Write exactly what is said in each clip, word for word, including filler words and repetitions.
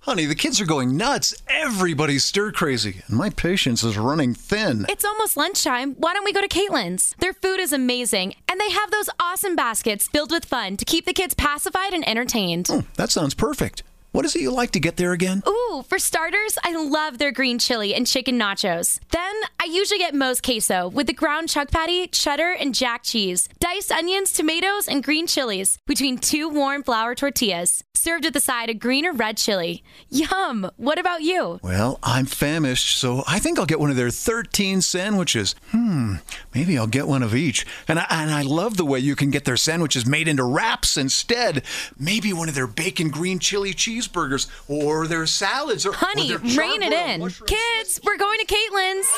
Honey, the kids are going nuts. Everybody's stir crazy, and my patience is running thin. It's almost lunchtime. Why don't we go to Caitlin's? Their food is amazing, and they have those awesome baskets filled with fun to keep the kids pacified and entertained. Oh, that sounds perfect. What is it you like to get there again? Ooh, for starters, I love their green chili and chicken nachos. Then, I usually get Moe's queso with the ground chuck patty, cheddar, and jack cheese, diced onions, tomatoes, and green chilies between two warm flour tortillas, served with a side of green or red chili. Yum! What about you? Well, I'm famished, so I think I'll get one of their thirteen sandwiches. Hmm, maybe I'll get one of each. And I, and I love the way you can get their sandwiches made into wraps instead. Maybe one of their bacon green chili cheeseburgers, or their salads, or Honey, or their rein it in. Kids, we're going to Caitlin's.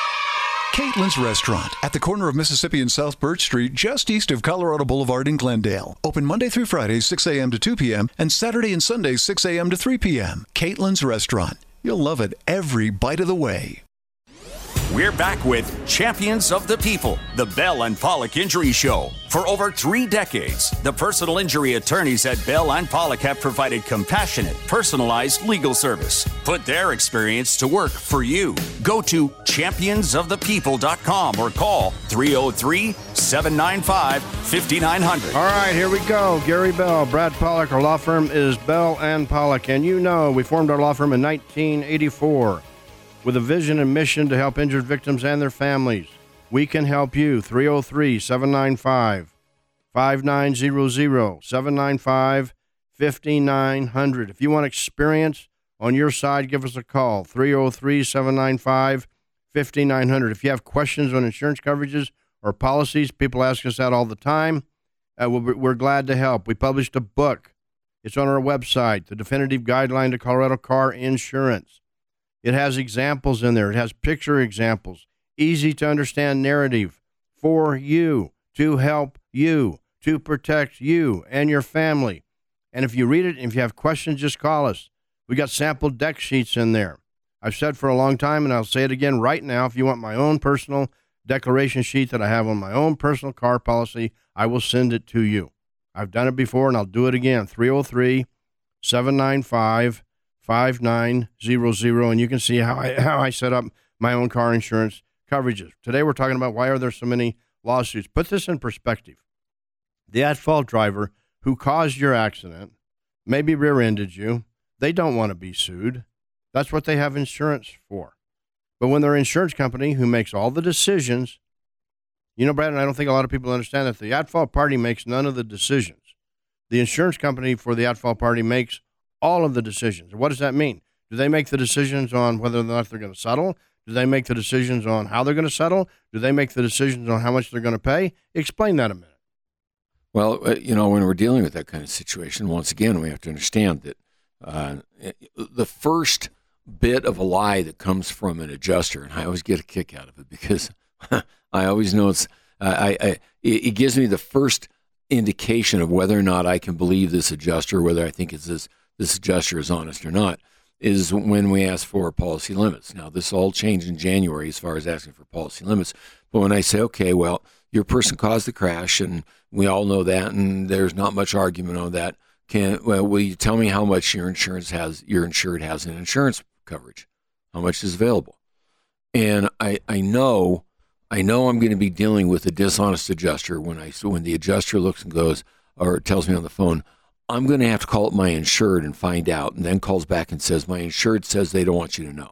Caitlin's Restaurant at the corner of Mississippi and South Birch Street, just east of Colorado Boulevard in Glendale. Open Monday through Friday, six a.m. to two p.m., and Saturday and Sunday, six a.m. to three p.m. Caitlin's Restaurant. You'll love it every bite of the way. We're back with Champions of the People, the Bell and Pollock Injury Show. For over three decades, the personal injury attorneys at Bell and Pollock have provided compassionate, personalized legal service. Put their experience to work for you. Go to champions of the people dot com or call three oh three, seven nine five, five nine zero zero. All right, here we go. Gary Bell, Brad Pollock. Our law firm is Bell and Pollock. And you know, we formed our law firm in nineteen eighty-four. With a vision and mission to help injured victims and their families. We can help you. three oh three, seven nine five, five nine zero zero, seven nine five, five nine zero zero. If you want experience on your side, give us a call. three oh three, seven nine five, five nine zero zero. If you have questions on insurance coverages or policies, people ask us that all the time. Uh, we're, we're glad to help. We published a book. It's on our website, The Definitive Guideline to Colorado Car Insurance. It has examples in there. It has picture examples, easy to understand narrative for you, to help you, to protect you and your family. And if you read it, if you have questions, just call us. We got sample deck sheets in there. I've said for a long time, and I'll say it again right now, if you want my own personal declaration sheet that I have on my own personal car policy, I will send it to you. I've done it before, and I'll do it again. three oh three, seven nine five, five nine zero zero, and you can see how I how I set up my own car insurance coverages. Today we're talking about why are there so many lawsuits. Put this in perspective. The at-fault driver who caused your accident, maybe rear-ended you, they don't want to be sued. That's what they have insurance for. But when their insurance company who makes all the decisions, you know, Brad, and I don't think a lot of people understand that the at-fault party makes none of the decisions. The insurance company for the at-fault party makes all of the decisions. What does that mean? Do they make the decisions on whether or not they're going to settle? Do they make the decisions on how they're going to settle? Do they make the decisions on how much they're going to pay? Explain that a minute. Well, uh, you know, when we're dealing with that kind of situation, once again, we have to understand that uh, the first bit of a lie that comes from an adjuster, and I always get a kick out of it because I always know it's, uh, I, I, it gives me the first indication of whether or not I can believe this adjuster, whether I think it's this this adjuster is honest or not, is when we ask for policy limits. Now, this all changed in January as far as asking for policy limits. But when I say, okay, well, your person caused the crash, and we all know that, and there's not much argument on that. Can well, will you tell me how much your insurance has, your insured has in insurance coverage? How much is available? And I, I know, I know I'm going to be dealing with a dishonest adjuster when I when the adjuster looks and goes or tells me on the phone, I'm going to have to call up my insured and find out, and then calls back and says, my insured says they don't want you to know.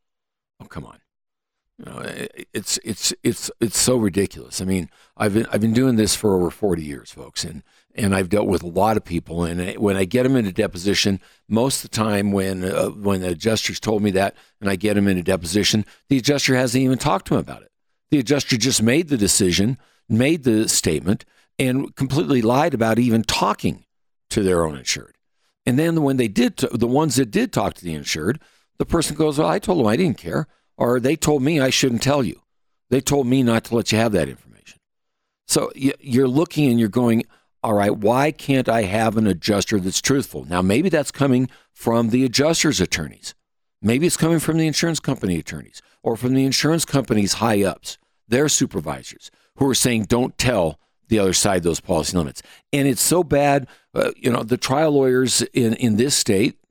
Oh, come on. You know, it's it's it's it's so ridiculous. I mean, I've been I've been doing this for over forty years, folks, and and I've dealt with a lot of people. And when I get them into deposition, most of the time when uh, when the adjusters told me that, and I get them into deposition, the adjuster hasn't even talked to them about it. The adjuster just made the decision, made the statement, and completely lied about even talking to their own insured. And then when they did, t- the ones that did talk to the insured, the person goes, well, I told them I didn't care. Or they told me I shouldn't tell you. They told me not to let you have that information. So you're looking and you're going, all right, why can't I have an adjuster that's truthful? Now, maybe that's coming from the adjuster's attorneys. Maybe it's coming from the insurance company attorneys or from the insurance company's high-ups, their supervisors, who are saying, don't tell the other side those policy limits. And it's so bad, uh, you know, the trial lawyers in, in this state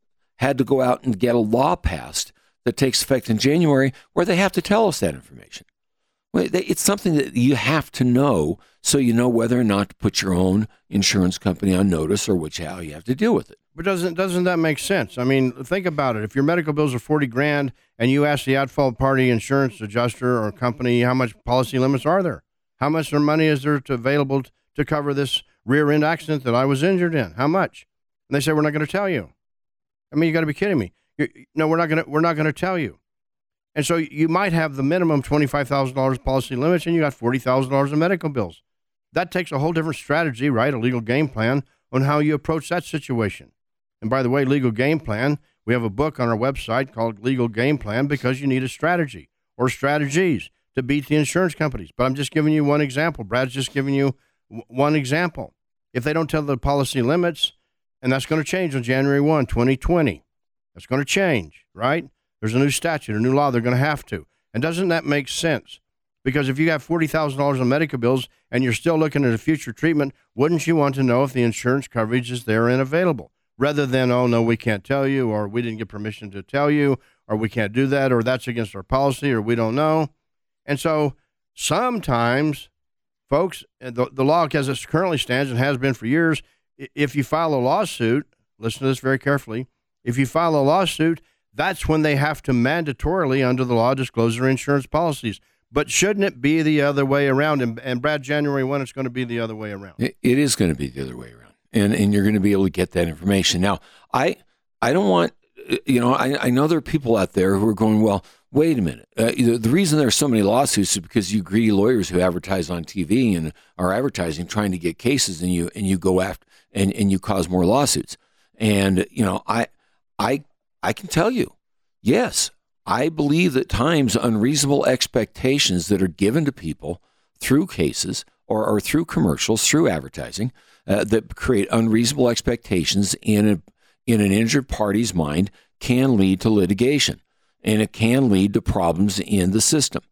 had to go out and get a law passed that takes effect in January where they have to tell us that information. It's something that you have to know so you know whether or not to put your own insurance company on notice or which how you have to deal with it. But doesn't doesn't that make sense? I mean, think about it. If your medical bills are forty grand and you ask the at-fault party insurance adjuster or company how much policy limits are there, how much money is there to, available to cover this rear end accident that I was injured in? How much? And they say, we're not going to tell you. I mean, you got to be kidding me. You're, no, we're not going to. We're not going to tell you. And so you might have the minimum twenty-five thousand dollars policy limits, and you got forty thousand dollars in medical bills. That takes a whole different strategy, right? A legal game plan on how you approach that situation. And by the way, legal game plan, we have a book on our website called Legal Game Plan because you need a strategy or strategies to beat the insurance companies. But I'm just giving you one example. Brad's just giving you w- one example. If they don't tell the policy limits, and that's going to change on January first, twenty twenty. That's going to change, right? There's a new statute, a new law. They're going to have to. And doesn't that make sense? Because if you have forty thousand dollars in medical bills and you're still looking at a future treatment, wouldn't you want to know if the insurance coverage is there and available? Rather than, oh, no, we can't tell you, or we didn't get permission to tell you, or we can't do that, or that's against our policy, or we don't know. And so sometimes, folks, the, the law as it currently stands and has been for years, if you file a lawsuit, listen to this very carefully, if you file a lawsuit, that's when they have to mandatorily, under the law, disclose their insurance policies. But shouldn't it be the other way around? And, and Brad, January first, it's going to be the other way around. It, it is going to be the other way around. And and you're going to be able to get that information. Now, I I don't want, you know, I, I know there are people out there who are going, well, wait a minute. Uh, the, the reason there are so many lawsuits is because you greedy lawyers who advertise on T V and are advertising, trying to get cases, and you and you go after and, and you cause more lawsuits. And, you know, I I I can tell you, yes, I believe that times unreasonable expectations that are given to people through cases or, or through commercials, through advertising, uh, that create unreasonable expectations in a, in an injured party's mind can lead to litigation, and it can lead to problems in the system.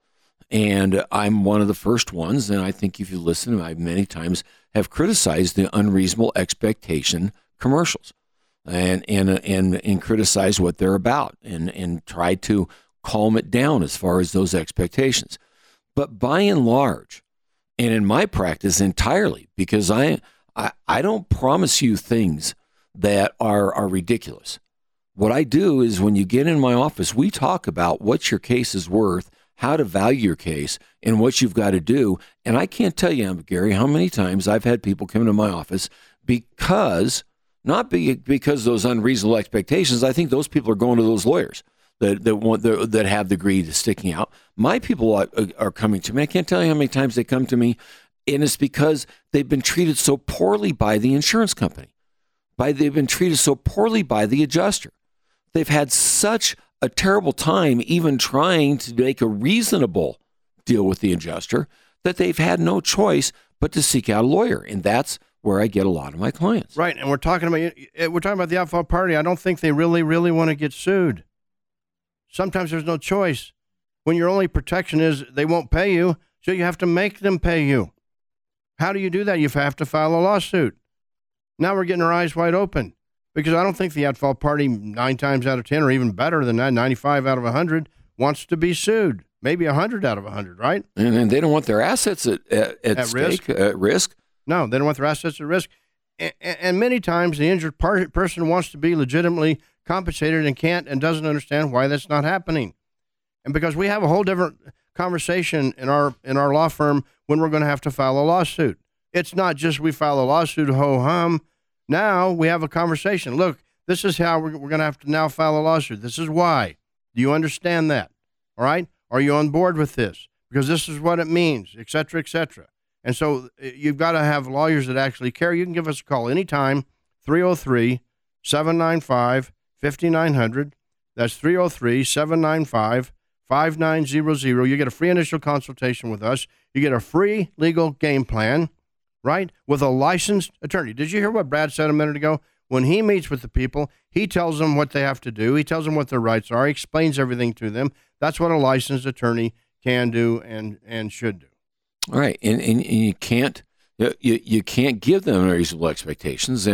And I'm one of the first ones, and I think if you listen, I many times have criticized the unreasonable expectation commercials. And and and and criticize what they're about, and and try to calm it down as far as those expectations. But by and large, and in my practice entirely, because I I, I don't promise you things that are are ridiculous. What I do is when you get in my office, we talk about what your case is worth, how to value your case, and what you've got to do. And I can't tell you, Gary, how many times I've had people come into my office because. Not be, because those unreasonable expectations. I think those people are going to those lawyers that that want the, that have the greed sticking out. My people are, are coming to me. I can't tell you how many times they come to me, and it's because they've been treated so poorly by the insurance company. By they've been treated so poorly by the adjuster. They've had such a terrible time even trying to make a reasonable deal with the adjuster that they've had no choice but to seek out a lawyer, and that's where I get a lot of my clients. Right, and we're talking about we're talking about the at-fault party. I don't think they really, really want to get sued. Sometimes there's no choice. When your only protection is they won't pay you, so you have to make them pay you. How do you do that? You have to file a lawsuit. Now we're getting our eyes wide open because I don't think the at-fault party nine times out of ten, or even better than that, ninety-five out of one hundred, wants to be sued. Maybe one hundred out of one hundred, right? And, and they don't want their assets at, at, at, at stake, risk. At risk. No, they don't want their assets at risk. And, and many times the injured part, person wants to be legitimately compensated and can't and doesn't understand why that's not happening. And because we have a whole different conversation in our in our law firm when we're going to have to file a lawsuit. It's not just we file a lawsuit, ho-hum. Now we have a conversation. Look, this is how we're, we're going to have to now file a lawsuit. This is why. Do you understand that? All right? Are you on board with this? Because this is what it means, et cetera, et cetera. And so you've got to have lawyers that actually care. You can give us a call anytime, three oh three, seven nine five, five nine zero zero. That's three oh three, seven nine five, five nine zero zero. You get a free initial consultation with us. You get a free legal game plan, right, with a licensed attorney. Did you hear what Brad said a minute ago? When he meets with the people, he tells them what they have to do. He tells them what their rights are. He explains everything to them. That's what a licensed attorney can do and, and should do. All right, and, and, and you can't you, you can't give them unreasonable expectations, and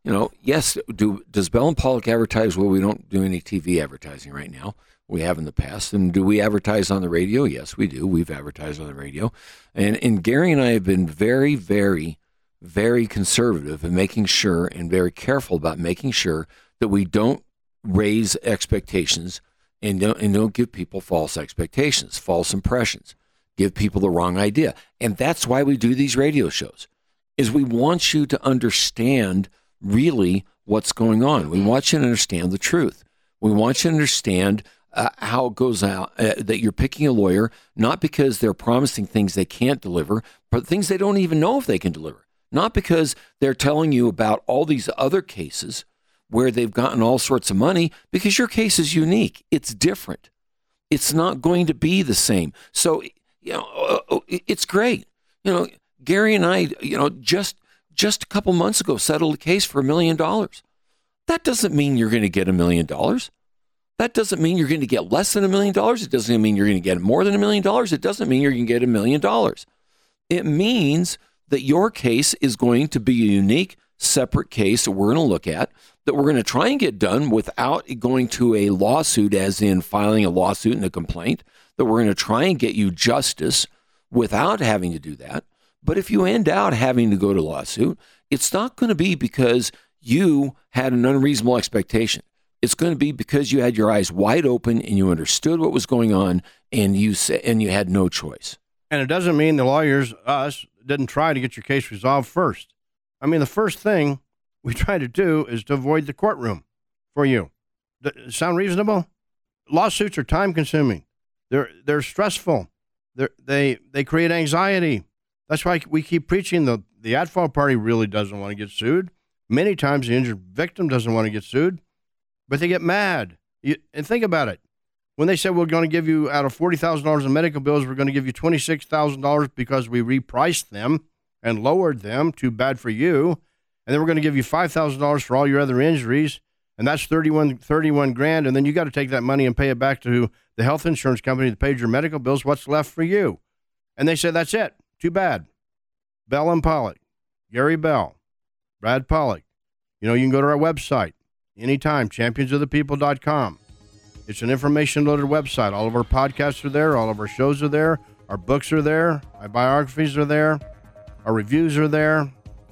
you know, yes, do does Bell and Pollock advertise? Well, we don't do any T V advertising right now. We have in the past. And do we advertise on the radio? Yes, we do. We've advertised on the radio. And, and Gary and I have been very, very, very conservative in making sure and very careful about making sure that we don't raise expectations and don't, and don't give people false expectations, false impressions, give people the wrong idea. And that's why we do these radio shows, is we want you to understand really what's going on. We want you to understand the truth. We want you to understand uh, how it goes out, uh, that you're picking a lawyer, not because they're promising things they can't deliver, but things they don't even know if they can deliver. Not because they're telling you about all these other cases where they've gotten all sorts of money, because your case is unique. It's different. It's not going to be the same. So, you know, uh, it's great. You know, Gary and I, you know, just just a couple months ago settled a case for a million dollars. That doesn't mean you're going to get a million dollars. That doesn't mean you're going to get less than a million dollars. It doesn't mean you're going to get more than a million dollars. It doesn't mean you're going to get a million dollars. It means that your case is going to be a unique, separate case that we're going to look at, that we're going to try and get done without going to a lawsuit, as in filing a lawsuit and a complaint, that we're going to try and get you justice without having to do that. But if you end out having to go to lawsuit, it's not going to be because you had an unreasonable expectation. It's going to be because you had your eyes wide open and you understood what was going on, and you sa- and you had no choice. And it doesn't mean the lawyers, us, didn't try to get your case resolved first. I mean, the first thing we try to do is to avoid the courtroom for you. Does it sound reasonable? Lawsuits are time-consuming. They're they're stressful. They're, they they create anxiety. That's why we keep preaching the, the at-fault party really doesn't want to get sued. Many times the injured victim doesn't want to get sued, but they get mad. You, and think about it. When they said we're going to give you, out of forty thousand dollars in medical bills, we're going to give you twenty-six thousand dollars because we repriced them and lowered them, too bad for you. And then we're going to give you five thousand dollars for all your other injuries, and that's thirty-one, thirty-one grand. And then you got to take that money and pay it back to the health insurance company that paid your medical bills. What's left for you? And they said, that's it. Too bad. Bell and Pollock, Gary Bell, Brad Pollock. You know, you can go to our website anytime, champions of the people dot com. It's an information-loaded website. All of our podcasts are there. All of our shows are there. Our books are there. Our biographies are there. Our reviews are there.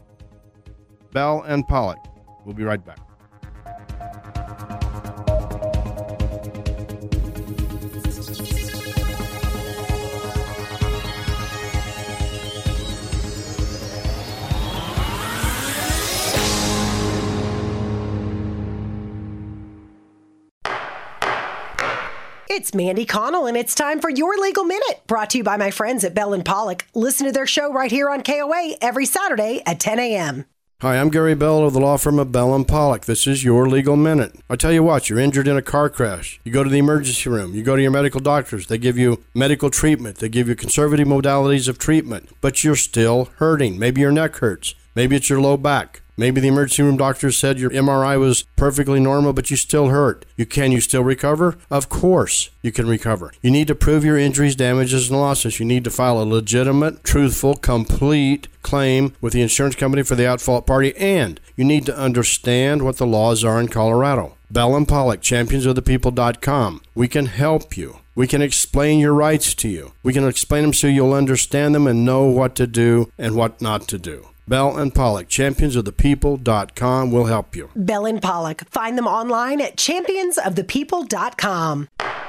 Bell and Pollock. We'll be right back. It's Mandy Connell, and it's time for Your Legal Minute, brought to you by my friends at Bell and Pollock. Listen to their show right here on K O A every Saturday at ten a.m. Hi, I'm Gary Bell of the law firm of Bell and Pollock. This is Your Legal Minute. I tell you what, you're injured in a car crash. You go to the emergency room. You go to your medical doctors. They give you medical treatment. They give you conservative modalities of treatment, but you're still hurting. Maybe your neck hurts. Maybe it's your low back. Maybe the emergency room doctor said your M R I was perfectly normal, but you still hurt. You can you still recover? Of course you can recover. You need to prove your injuries, damages, and losses. You need to file a legitimate, truthful, complete claim with the insurance company for the at-fault party, and you need to understand what the laws are in Colorado. Bell and Pollock, champions of the people dot com. We can help you. We can explain your rights to you. We can explain them so you'll understand them and know what to do and what not to do. Bell and Pollock, champions of the people dot com will help you. Bell and Pollock. Find them online at champions of the people dot com.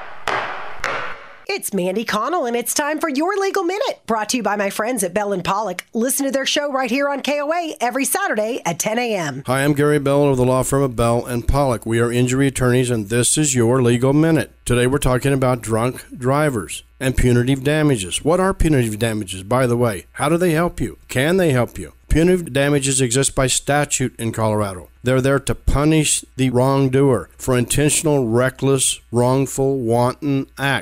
It's Mandy Connell, and it's time for Your Legal Minute, brought to you by my friends at Bell and Pollock. Listen to their show right here on K O A every Saturday at ten a.m. Hi, I'm Gary Bell of the law firm of Bell and Pollock. We are injury attorneys, and this is Your Legal Minute. Today we're talking about drunk drivers and punitive damages. What are punitive damages, by the way? How do they help you? Can they help you? Punitive damages exist by statute in Colorado. They're there to punish the wrongdoer for intentional, reckless, wrongful, wanton acts.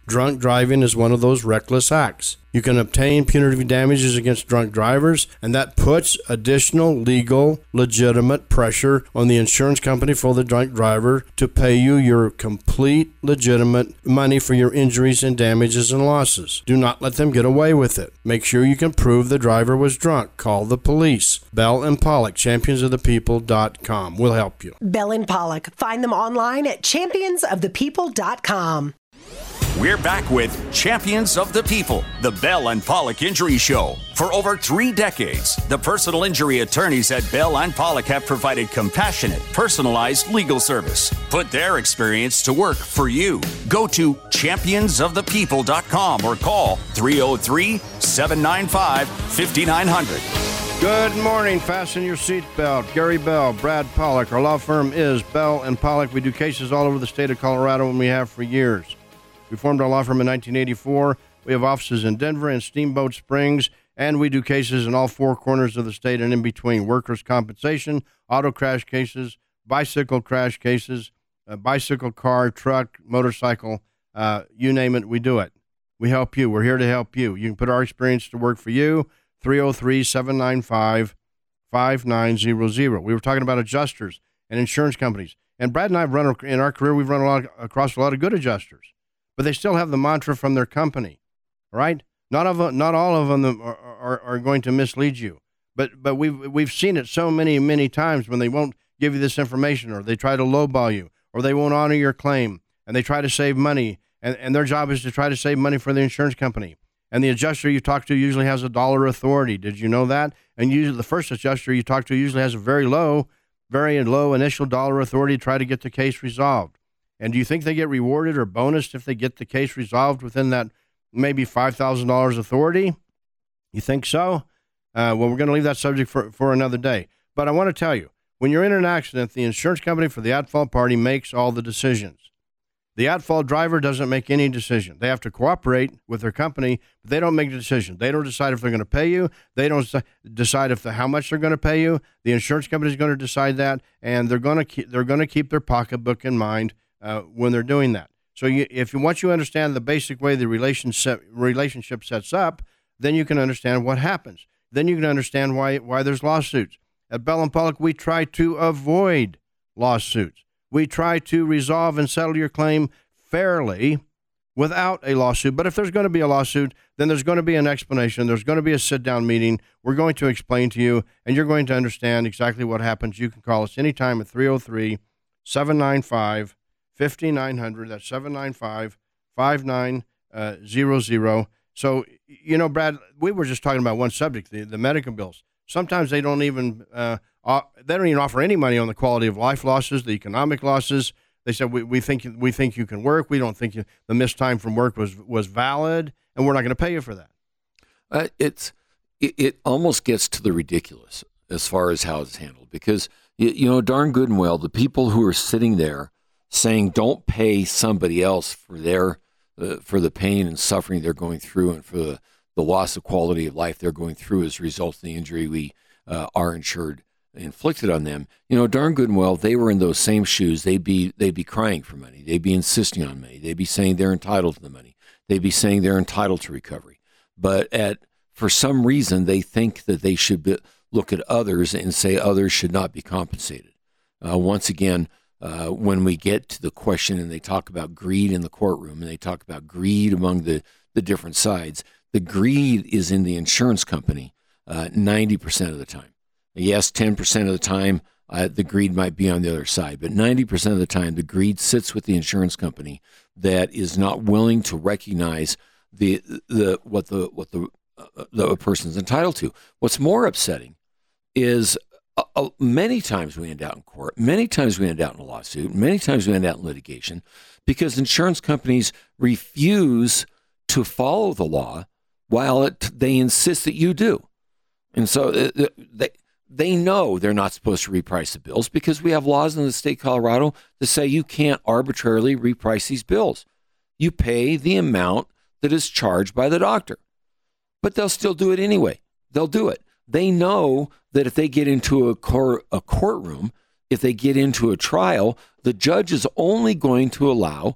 Drunk driving is one of those reckless acts. You can obtain punitive damages against drunk drivers, and that puts additional legal, legitimate pressure on the insurance company for the drunk driver to pay you your complete, legitimate money for your injuries and damages and losses. Do not let them get away with it. Make sure you can prove the driver was drunk. Call the police. Bell and Pollock, champions of the people dot com. We'll help you. Bell and Pollock. Find them online at champions of the people dot com. We're back with Champions of the People, the Bell and Pollock Injury Show. For over three decades, the personal injury attorneys at Bell and Pollock have provided compassionate, personalized legal service. Put their experience to work for you. Go to champions of the people dot com or call three oh three, seven nine five, five nine zero zero. Good morning. Fasten your seatbelt. Gary Bell, Brad Pollock. Our law firm is Bell and Pollock. We do cases all over the state of Colorado, and we have for years. We formed our law firm in nineteen eighty-four. We have offices in Denver and Steamboat Springs, and we do cases in all four corners of the state and in between. Workers' compensation, auto crash cases, bicycle crash cases, uh, bicycle, car, truck, motorcycle, uh, you name it, we do it. We help you. We're here to help you. You can put our experience to work for you, three oh three, seven nine five, five nine zero zero. We were talking about adjusters and insurance companies. And Brad and I have run, in our career, we've run a lot, across a lot of good adjusters. But they still have the mantra from their company, right? Not of not all of them are, are, are going to mislead you, but but we've we've seen it so many many times when they won't give you this information, or they try to lowball you, or they won't honor your claim, and they try to save money, and, and their job is to try to save money for the insurance company. And the adjuster you talk to usually has a dollar authority. Did you know that? And usually the first adjuster you talk to usually has a very low, very low initial dollar authority to try to get the case resolved. And do you think they get rewarded or bonused if they get the case resolved within that maybe five thousand dollars authority? You think so? Uh, well, we're going to leave that subject for, for another day. But I want to tell you, when you're in an accident, the insurance company for the at-fault party makes all the decisions. The at-fault driver doesn't make any decision. They have to cooperate with their company, but they don't make the decision. They don't decide if they're going to pay you. They don't decide if the, how much they're going to pay you. The insurance company is going to decide that, and they're going to keep, they're going to keep their pocketbook in mind Uh, when they're doing that. So you, if you once you understand the basic way the relationship relationship sets up, then you can understand what happens. Then you can understand why why there's lawsuits. At Bell and Pollock, we try to avoid lawsuits. We try to resolve and settle your claim fairly without a lawsuit. But if there's going to be a lawsuit, then there's going to be an explanation. There's going to be a sit-down meeting. We're going to explain to you, and you're going to understand exactly what happens. You can call us anytime at three oh three, seven nine five, five nine zero zero. That's seven nine five, five nine zero zero. So, you know, Brad, we were just talking about one subject, the, the medical bills. Sometimes they don't even uh, uh, they don't even offer any money on the quality of life losses, the economic losses. They said we, we think we think you can work. We don't think you, the missed time from work was was valid, and we're not going to pay you for that. Uh, it's it, it almost gets to the ridiculous as far as how it's handled, because you, you know darn good and well the people who are sitting there saying don't pay somebody else for their uh, for the pain and suffering they're going through, and for the, the loss of quality of life they're going through as a result of the injury we uh, are insured inflicted on them. You know, darn good and well, they were in those same shoes. They'd be they'd be crying for money. They'd be insisting on money. They'd be saying they're entitled to the money. They'd be saying they're entitled to recovery. But at for some reason, they think that they should be, look at others and say others should not be compensated. Uh, once again, Uh, when we get to the question and they talk about greed in the courtroom and they talk about greed among the, the different sides, the greed is in the insurance company uh, ninety percent of the time. Yes, ten percent of the time uh, the greed might be on the other side, but ninety percent of the time the greed sits with the insurance company that is not willing to recognize the the what the what the, uh, the person's entitled to. What's more upsetting is Uh, uh, many times we end out in court, many times we end out in a lawsuit, many times we end out in litigation because insurance companies refuse to follow the law while it, they insist that you do. And so uh, they, they know they're not supposed to reprice the bills because we have laws in the state of Colorado that say you can't arbitrarily reprice these bills. You pay the amount that is charged by the doctor, but they'll still do it anyway. They'll do it. They know that if they get into a, cor- a courtroom, if they get into a trial, the judge is only going to allow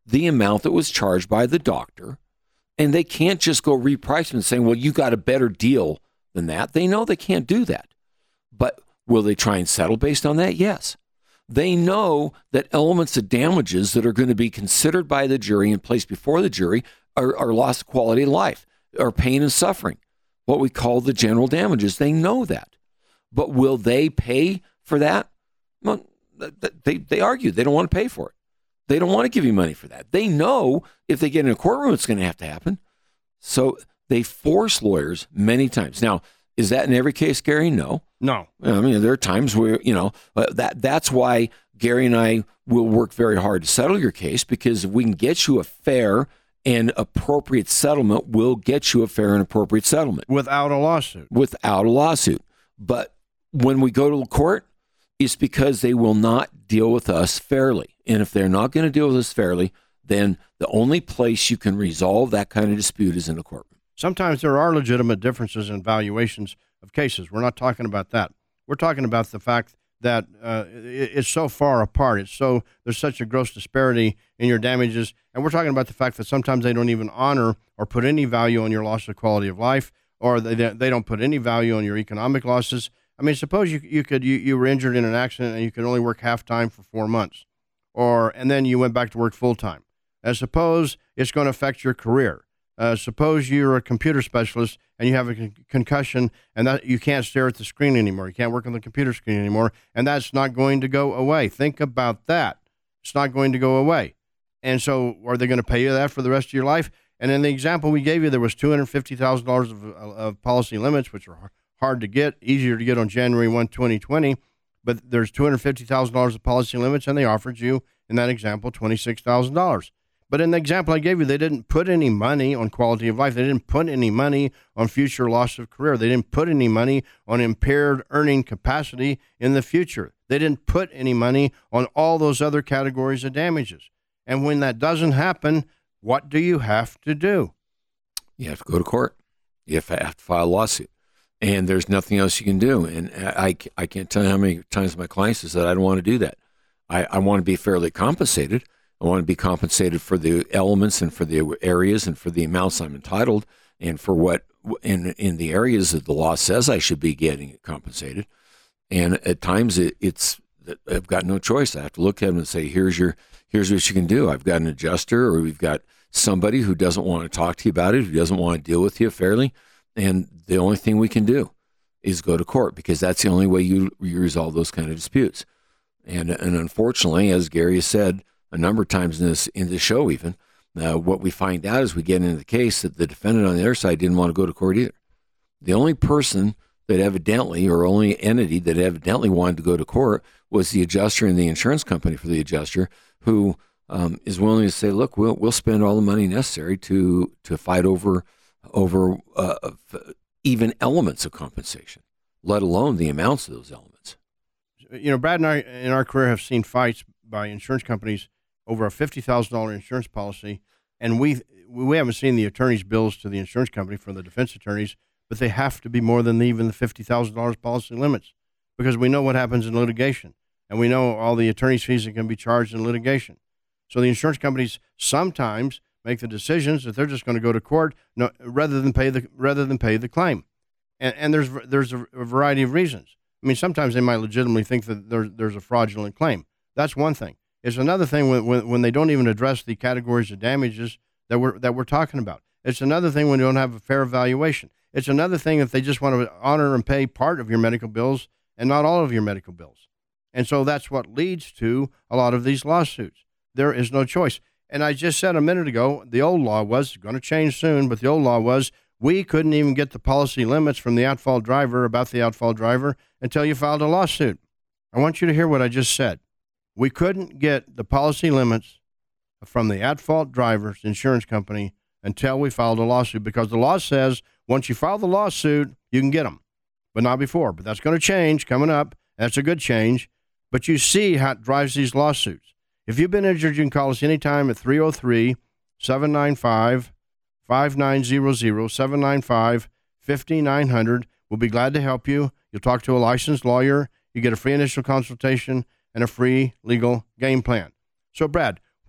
the amount that was charged by the doctor. And they can't just go reprice them and saying, well, you got a better deal than that. They know they can't do that. But will they try and settle based on that? Yes. They know that elements of damages that are going to be considered by the jury and placed before the jury are, are loss of quality of life, or pain and suffering, what we call the general damages. They know that. But will they pay for that? Well, they, they argue they don't want to pay for it. They don't want to give you money for that. They know if they get in a courtroom, it's going to have to happen. So they force lawyers many times. Now, is that in every case, Gary? No. No. I mean, there are times where, you know, that that's why Gary and I will work very hard to settle your case, because if we can get you a fair and appropriate settlement, we'll get you a fair and appropriate settlement. Without a lawsuit. Without a lawsuit. But when we go to court, it's because they will not deal with us fairly. And if they're not going to deal with us fairly, then the only place you can resolve that kind of dispute is in a courtroom. Sometimes there are legitimate differences in valuations of cases. We're not talking about that. We're talking about the fact that uh, it, it's so far apart. It's so there's such a gross disparity in your damages. And we're talking about the fact that sometimes they don't even honor or put any value on your loss of quality of life, or they, they don't put any value on your economic losses. I mean, suppose you you could you, you were injured in an accident and you could only work half time for four months, or and then you went back to work full time. And suppose it's going to affect your career. Uh, suppose you're a computer specialist and you have a con- concussion and that you can't stare at the screen anymore. You can't work on the computer screen anymore, and that's not going to go away. Think about that. It's not going to go away. And so are they going to pay you that for the rest of your life? And in the example we gave you, there was two hundred fifty thousand dollars of, of policy limits, which are hard to get, easier to get on January first, twenty twenty. But there's two hundred fifty thousand dollars of policy limits, and they offered you, in that example, twenty-six thousand dollars. But in the example I gave you, they didn't put any money on quality of life. They didn't put any money on future loss of career. They didn't put any money on impaired earning capacity in the future. They didn't put any money on all those other categories of damages. And when that doesn't happen, what do you have to do? You have to go to court. You have to file a lawsuit. And there's nothing else you can do. And I, I can't tell you how many times my clients have said, I don't want to do that. I, I want to be fairly compensated. I want to be compensated for the elements and for the areas and for the amounts I'm entitled, and for what in in the areas that the law says I should be getting compensated. And at times it, it's I've got no choice. I have to look at them and say, here's your here's what you can do. I've got an adjuster, or we've got somebody who doesn't want to talk to you about it, who doesn't want to deal with you fairly. And the only thing we can do is go to court, because that's the only way you, you resolve those kind of disputes. And and unfortunately, as Gary has said a number of times in this in the show, even uh, what we find out as we get into the case, that the defendant on the other side didn't want to go to court either. The only person that evidently, or only entity that evidently wanted to go to court, was the adjuster and the insurance company for the adjuster, who um, is willing to say, "Look, we'll we'll spend all the money necessary to to fight over over uh, even elements of compensation, let alone the amounts of those elements." You know, Brad and I in our career have seen fights by insurance companies over a fifty thousand dollars insurance policy, and we we haven't seen the attorney's bills to the insurance company from the defense attorneys, but they have to be more than even the fifty thousand dollars policy limits, because we know what happens in litigation, and we know all the attorney's fees that can be charged in litigation. So the insurance companies sometimes make the decisions that they're just going to go to court no, rather than pay the rather than pay the claim, and and there's there's a, a variety of reasons. I mean, sometimes they might legitimately think that there's there's a fraudulent claim. That's one thing. It's another thing when, when when they don't even address the categories of damages that we're that we're talking about. It's another thing when you don't have a fair evaluation. It's another thing if they just want to honor and pay part of your medical bills and not all of your medical bills. And so that's what leads to a lot of these lawsuits. There is no choice. And I just said a minute ago, the old law was going to change soon, but the old law was we couldn't even get the policy limits from the at-fault driver about the at-fault driver until you filed a lawsuit. I want you to hear what I just said. We couldn't get the policy limits from the at-fault driver's insurance company until we filed a lawsuit, because the law says once you file the lawsuit, you can get them, but not before. But that's going to change coming up. That's a good change. But you see how it drives these lawsuits. If you've been injured, you can call us anytime at three oh three, seven nine five, five nine zero zero, seven nine five, five nine zero zero. We'll be glad to help you. You'll talk to a licensed lawyer. You get a free initial consultation and a free legal game plan. So, Brad,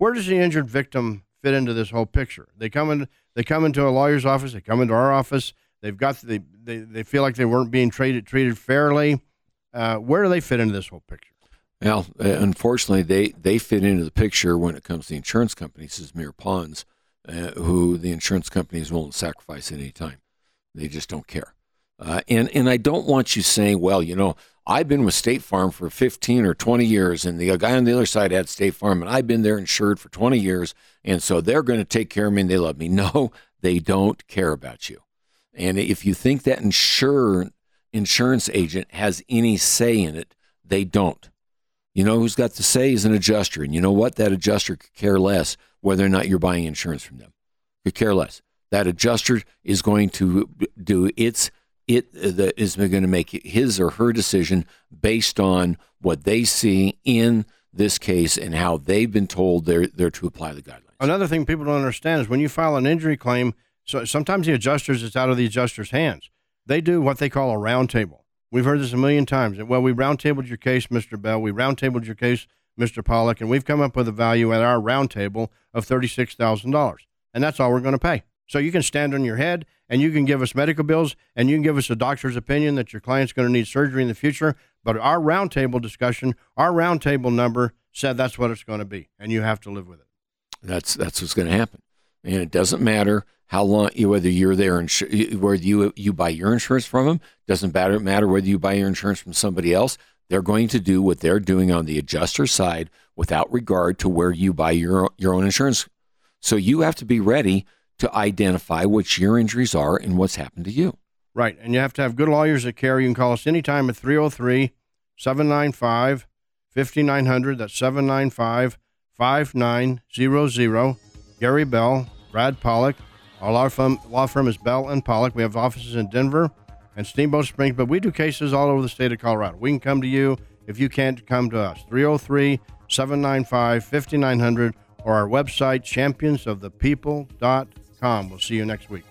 where does the injured victim fit into this whole picture? They come in, they come into a lawyer's office, they come into our office, they've got, the, they, they feel like they weren't being treated, treated fairly. Uh, where do they fit into this whole picture? Well, uh, unfortunately, they, they fit into the picture when it comes to the insurance companies as mere pawns, uh, who the insurance company is willing to sacrifice at any time. They just don't care. Uh, and, and I don't want you saying, well, you know, I've been with State Farm for fifteen or twenty years, and the guy on the other side had State Farm, and I've been there insured for twenty years, and so they're going to take care of me and they love me. No, they don't care about you. And if you think that insure, insurance agent has any say in it, they don't. You know who's got the say is an adjuster. And you know what? That adjuster could care less whether or not you're buying insurance from them. Could care less. That adjuster is going to do its, it the, is going to make his or her decision based on what they see in this case and how they've been told they're, they're to apply the guidelines. Another thing people don't understand is when you file an injury claim, so sometimes the adjusters, it's out of the adjuster's hands. They do what they call a roundtable. We've heard this a million times. Well, we roundtabled your case, Mister Bell. We roundtabled your case, Mister Pollock, and we've come up with a value at our roundtable of thirty-six thousand dollars. And that's all we're going to pay. So you can stand on your head, and you can give us medical bills, and you can give us a doctor's opinion that your client's going to need surgery in the future. But our roundtable discussion, our roundtable number said that's what it's going to be, and you have to live with it. That's that's what's going to happen. And it doesn't matter how long, whether you're there, insu- whether you you buy your insurance from them, doesn't matter, matter whether you buy your insurance from somebody else. They're going to do what they're doing on the adjuster side without regard to where you buy your, your own insurance. So you have to be ready to identify what your injuries are and what's happened to you. Right. And you have to have good lawyers that care. You can call us anytime at three oh three, seven nine five, five nine zero zero. That's seven nine five, five nine zero zero. Gary Bell, Brad Pollock. Our law firm, law firm is Bell and Pollock. We have offices in Denver and Steamboat Springs, but we do cases all over the state of Colorado. We can come to you if you can't come to us. three oh three, seven nine five, five nine zero zero or our website, champions of the people dot com. We'll see you next week.